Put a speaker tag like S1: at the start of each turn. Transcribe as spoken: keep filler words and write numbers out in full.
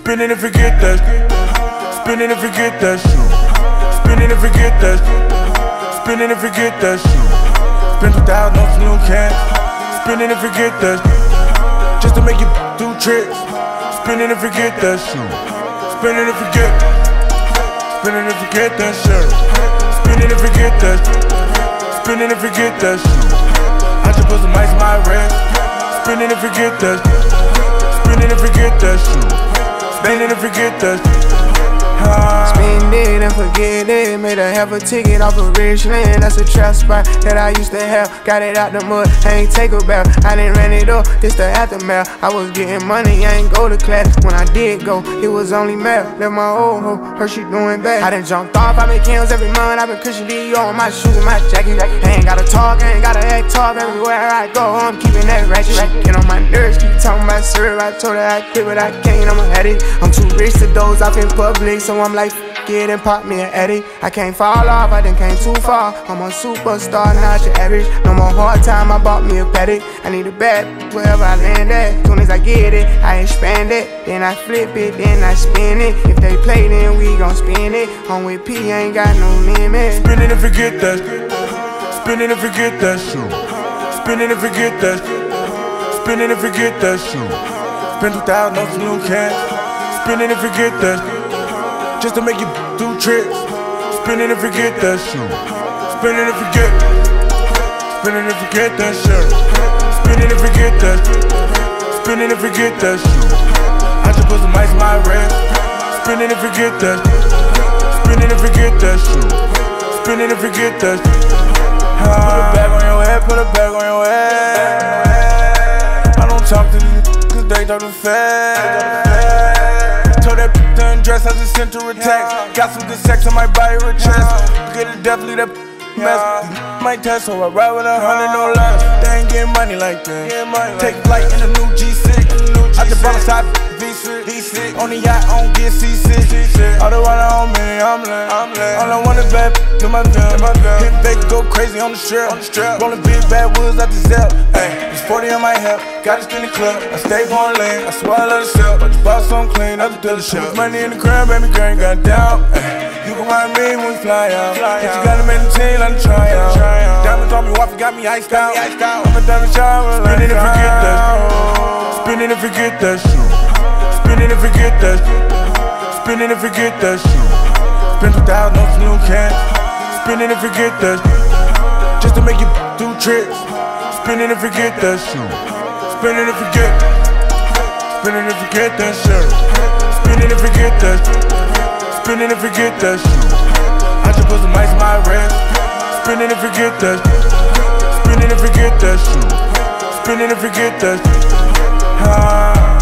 S1: Spinning and forget that. Spinning and forget that shit. Spinning and forget that. Spinning and forget that shit. Spend two thousand on some new cans. Spinning and forget that. Just to make you do tricks. Spinning and forget that shit. Spinning and forget. Spinning and forget that shit. Spinning and forget that. Spinning and forget that shit. I just put some ice in my wrist. Spinning and forget that. Spinning and forget that shit. Spinning and forget that.
S2: Spend it and forget it. Made a half a ticket off of Richland. That's a trap spot that I used to have. Got it out the mud, I ain't take a bath. I didn't run it up, it's the aftermath. I was getting money, I ain't go to class. When I did go, it was only math. Left my old hoe, her she doing bad. I done jumped off, I make kills every month. I been Christian Dior on my shoes and my jacket. I ain't gotta talk, I ain't gotta act tough. Everywhere I go, I'm keeping that ratchet. Get on my nerves, keep talking about syrup. I told her I quit, but I can't, I'm a headache. I'm too rich to doze off in public, so I'm like, f it and pop me an Eddie. I can't fall off, I done came too far. I'm a superstar, not your average. No more hard time, I bought me a Patek. I need a bad wherever I land at. Soon as I get it, I expand it. Then I flip it, then I spin it. If they play, then we gon' spin it. I'm with P, ain't got no limit.
S1: Spinning and forget that. Spinning and forget that shit. Spinning and forget that. Spinning and forget that shit. Spend two thousand on some new cans. Spinning and forget that. Just to make you do tricks. Spinning and forget that shit. Spinning and forget. Spinning and forget that shit. Spinning and forget that. Spinning and forget that shit. I just put some ice in my wrist. Spinning and forget that. Spinning and forget that shit. Spinning and forget that. Put a bag on your head, put a bag on your head. I don't talk to these cause they talk too fast. Told that to undress, I just sent her a text. Got some good sex, I might buy her a chest. Get it definitely that mess. Might test, so I ride with a hundred, no less. They ain't getting money like that. Take flight in a new G six. I just bought a side V six. On the yacht, I don't get C six. All the water on me, I'm lit. All I want is bad to my gun. Hit back, go crazy on the strip. Rolling big bad woods out the zip. It's forty on my hip, got it in the club. I stay going lane, I swear I love the sip. I just bought some clean, that's a dealership. Money in the crib, baby girl, ain't got down. You can ride me when we fly out. But you gotta make the team, let me try out. Diamonds on me, wife got me iced out. I'm a diamond shower, spinning and forget that. Spinning and forget that shit. Spinning and forget that. Spinning and forget that shit. Spend two thousand on some new cans. Spinning and forget that. Just to make you do tricks. Spinning and forget that shit. Spinning and forget. Spinning and forget that shit. Spinning and forget that. Spinning and forget that shit. I just put some ice in my wrist. Spinning and forget that. Spinning and forget that shit. Spinning and forget that.